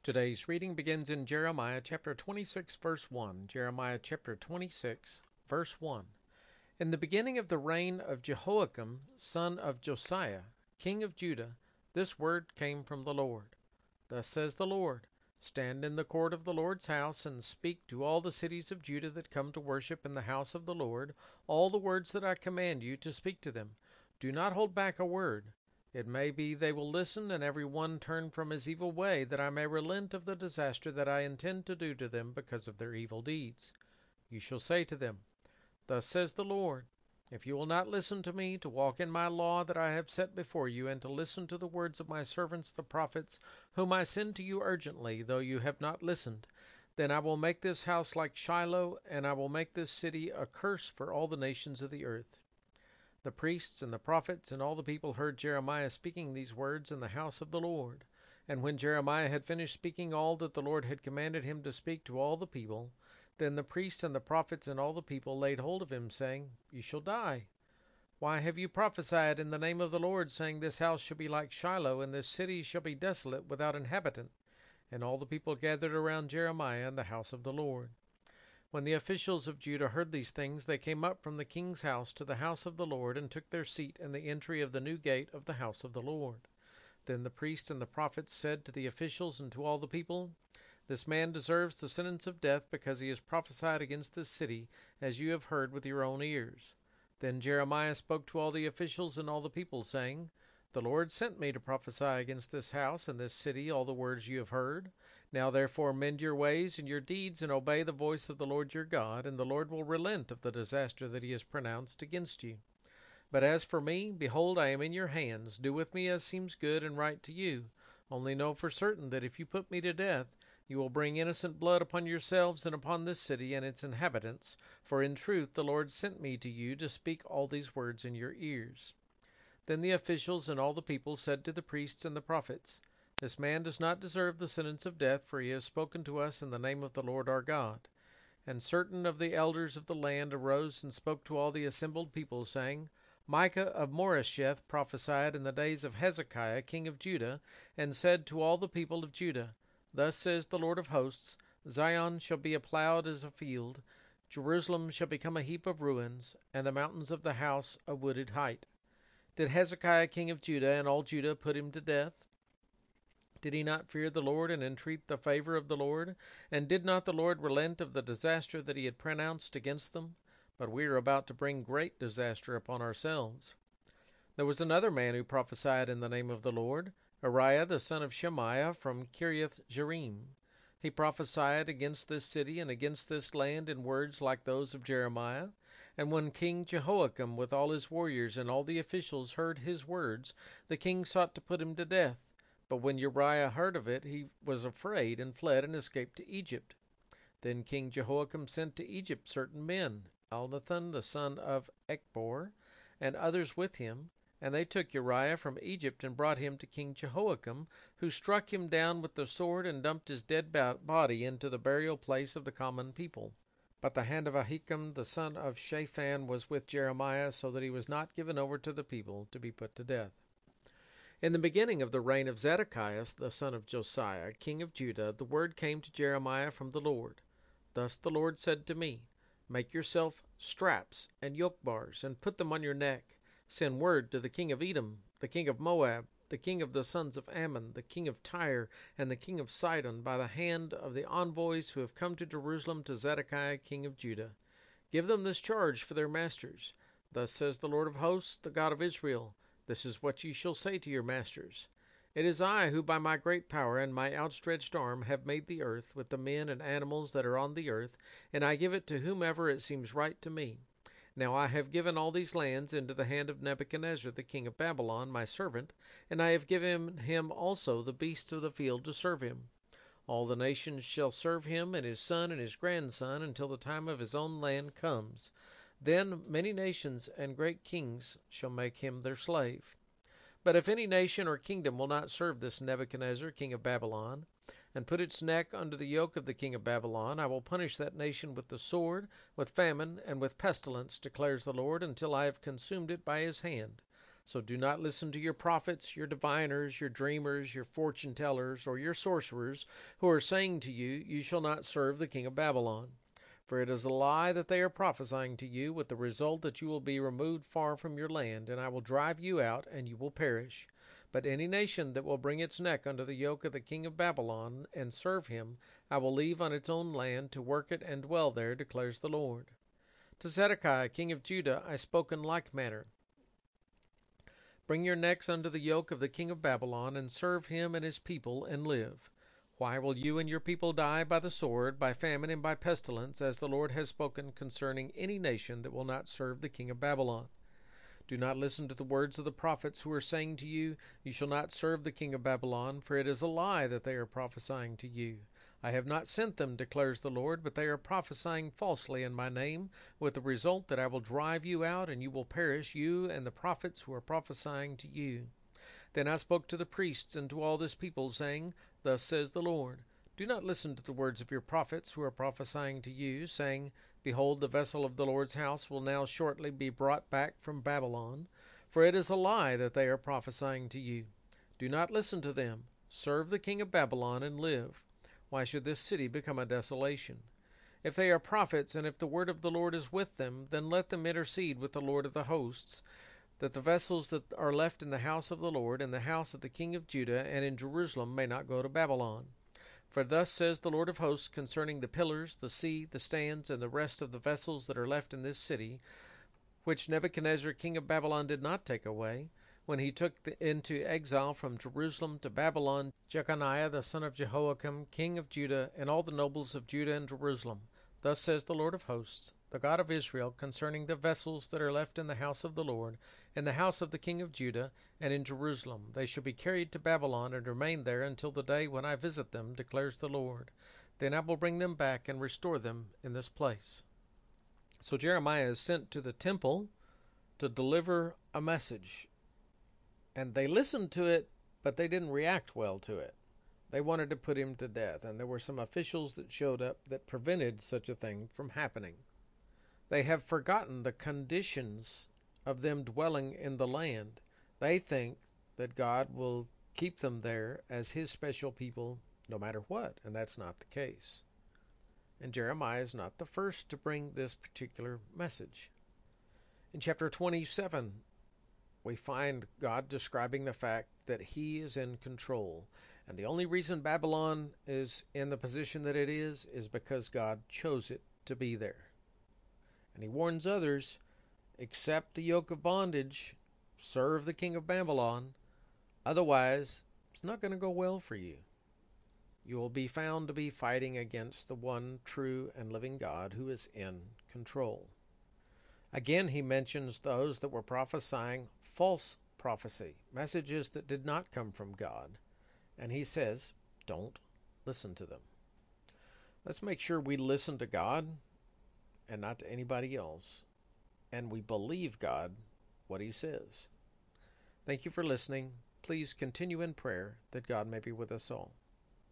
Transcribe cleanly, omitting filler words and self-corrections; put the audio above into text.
Today's reading begins in Jeremiah chapter 26, verse 1. Jeremiah chapter 26, verse 1. In the beginning of the reign of Jehoiakim, son of Josiah, king of Judah, this word came from the Lord. Thus says the Lord, Stand in the court of the Lord's house, and speak to all the cities of Judah that come to worship in the house of the Lord all the words that I command you to speak to them. Do not hold back a word. It may be they will listen, and every one turn from his evil way, that I may relent of the disaster that I intend to do to them because of their evil deeds. You shall say to them, Thus says the Lord, If you will not listen to me, to walk in my law that I have set before you, and to listen to the words of my servants the prophets, whom I send to you urgently, though you have not listened, then I will make this house like Shiloh, and I will make this city a curse for all the nations of the earth. The priests and the prophets and all the people heard Jeremiah speaking these words in the house of the Lord. And when Jeremiah had finished speaking all that the Lord had commanded him to speak to all the people, then the priests and the prophets and all the people laid hold of him, saying, You shall die. Why have you prophesied in the name of the Lord, saying, This house shall be like Shiloh, and this city shall be desolate without inhabitant? And all the people gathered around Jeremiah in the house of the Lord. When the officials of Judah heard these things, they came up from the king's house to the house of the Lord, and took their seat in the entry of the new gate of the house of the Lord. Then the priests and the prophets said to the officials and to all the people, This man deserves the sentence of death, because he has prophesied against this city, as you have heard with your own ears. Then Jeremiah spoke to all the officials and all the people, saying, The Lord sent me to prophesy against this house and this city all the words you have heard. Now therefore mend your ways and your deeds, and obey the voice of the Lord your God, and the Lord will relent of the disaster that he has pronounced against you. But as for me, behold, I am in your hands. Do with me as seems good and right to you. Only know for certain that if you put me to death, you will bring innocent blood upon yourselves and upon this city and its inhabitants. For in truth the Lord sent me to you to speak all these words in your ears. Then the officials and all the people said to the priests and the prophets, This man does not deserve the sentence of death, for he has spoken to us in the name of the Lord our God. And certain of the elders of the land arose and spoke to all the assembled people, saying, Micah of Moresheth prophesied in the days of Hezekiah king of Judah, and said to all the people of Judah, Thus says the Lord of hosts, Zion shall be plowed as a field, Jerusalem shall become a heap of ruins, and the mountains of the house a wooded height. Did Hezekiah king of Judah and all Judah put him to death? Did he not fear the Lord and entreat the favor of the Lord? And did not the Lord relent of the disaster that he had pronounced against them? But we are about to bring great disaster upon ourselves. There was another man who prophesied in the name of the Lord, Uriah the son of Shemaiah from Kiriath Jearim. He prophesied against this city and against this land in words like those of Jeremiah. And when King Jehoiakim with all his warriors and all the officials heard his words, the king sought to put him to death. But when Uriah heard of it, he was afraid and fled and escaped to Egypt. Then King Jehoiakim sent to Egypt certain men, Elnathan the son of Achbor, and others with him, and they took Uriah from Egypt and brought him to King Jehoiakim, who struck him down with the sword and dumped his dead body into the burial place of the common people. But the hand of Ahikam the son of Shaphan was with Jeremiah, so that he was not given over to the people to be put to death. In the beginning of the reign of Zedekiah the son of Josiah, king of Judah, the word came to Jeremiah from the Lord. Thus the Lord said to me, Make yourself straps and yoke bars, and put them on your neck. Send word to the king of Edom, the king of Moab, the king of the sons of Ammon, the king of Tyre, and the king of Sidon, by the hand of the envoys who have come to Jerusalem to Zedekiah king of Judah. Give them this charge for their masters. Thus says the Lord of hosts, the God of Israel, This is what ye shall say to your masters. It is I who by my great power and my outstretched arm have made the earth, with the men and animals that are on the earth, and I give it to whomever it seems right to me. Now I have given all these lands into the hand of Nebuchadnezzar the king of Babylon, my servant, and I have given him also the beasts of the field to serve him. All the nations shall serve him, and his son and his grandson, until the time of his own land comes. Then many nations and great kings shall make him their slave. But if any nation or kingdom will not serve this Nebuchadnezzar king of Babylon, and put its neck under the yoke of the king of Babylon, I will punish that nation with the sword, with famine, and with pestilence, declares the Lord, until I have consumed it by his hand. So do not listen to your prophets, your diviners, your dreamers, your fortune tellers, or your sorcerers, who are saying to you, You shall not serve the king of Babylon. For it is a lie that they are prophesying to you, with the result that you will be removed far from your land, and I will drive you out, and you will perish. But any nation that will bring its neck under the yoke of the king of Babylon, and serve him, I will leave on its own land to work it and dwell there, declares the Lord. To Zedekiah king of Judah I spoke in like manner. Bring your necks under the yoke of the king of Babylon, and serve him and his people, and live. Why will you and your people die by the sword, by famine, and by pestilence, as the Lord has spoken concerning any nation that will not serve the king of Babylon? Do not listen to the words of the prophets who are saying to you, You shall not serve the king of Babylon, for it is a lie that they are prophesying to you. I have not sent them, declares the Lord, but they are prophesying falsely in my name, with the result that I will drive you out, and you will perish, you and the prophets who are prophesying to you. Then I spoke to the priests and to all this people, saying, Thus says the Lord, Do not listen to the words of your prophets who are prophesying to you, saying, Behold, the vessel of the Lord's house will now shortly be brought back from Babylon. For it is a lie that they are prophesying to you. Do not listen to them. Serve the king of Babylon and live. Why should this city become a desolation? If they are prophets, and if the word of the Lord is with them, then let them intercede with the Lord of the hosts, that the vessels that are left in the house of the Lord, in the house of the king of Judah, and in Jerusalem may not go to Babylon. For thus says the Lord of hosts concerning the pillars, the sea, the stands, and the rest of the vessels that are left in this city, which Nebuchadnezzar king of Babylon did not take away, when he took into exile from Jerusalem to Babylon Jeconiah the son of Jehoiakim king of Judah, and all the nobles of Judah and Jerusalem. Thus says the Lord of hosts, the God of Israel, concerning the vessels that are left in the house of the Lord, in the house of the king of Judah, and in Jerusalem. They shall be carried to Babylon, and remain there until the day when I visit them, declares the Lord. Then I will bring them back and restore them in this place. So Jeremiah is sent to the temple to deliver a message. And they listened to it, but they didn't react well to it. They wanted to put him to death, and there were some officials that showed up that prevented such a thing from happening. They have forgotten the conditions of them dwelling in the land. They think that God will keep them there as his special people no matter what, and that's not the case. And Jeremiah is not the first to bring this particular message. In chapter 27, we find God describing the fact that he is in control. And the only reason Babylon is in the position that it is because God chose it to be there. And he warns others, accept the yoke of bondage, serve the king of Babylon, otherwise it's not going to go well for you. You will be found to be fighting against the one true and living God who is in control. Again, he mentions those that were prophesying false prophecy, messages that did not come from God. And he says, don't listen to them. Let's make sure we listen to God and not to anybody else. And we believe God, what he says. Thank you for listening. Please continue in prayer that God may be with us all.